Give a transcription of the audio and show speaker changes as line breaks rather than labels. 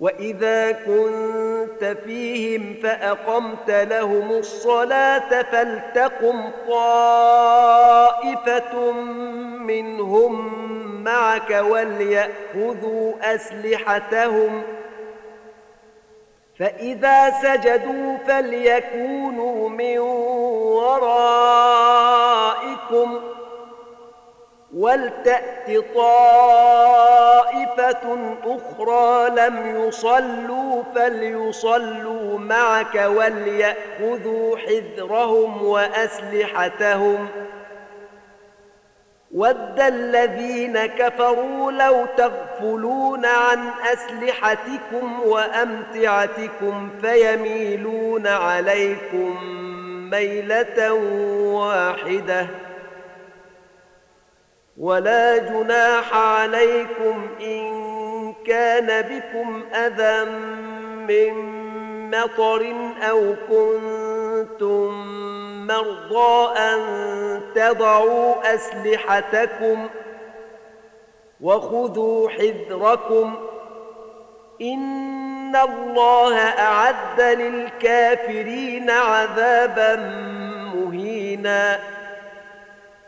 وإذا كنت فيهم فأقمت لهم الصلاة فلتقم طائفة منهم معك وليأخذوا أسلحتهم فإذا سجدوا فليكونوا من ورائكم ولتأت طائفة أخرى لم يصلوا فليصلوا معك وليأخذوا حذرهم وأسلحتهم ود الذين كفروا لو تغفلون عن أسلحتكم وأمتعتكم فيميلون عليكم ميلة واحدة ولا جناح عليكم إن كان بكم أذى من مطر أو كنتم مرضى أن تضعوا أسلحتكم وخذوا حذركم إن الله أعد للكافرين عذابا مهينا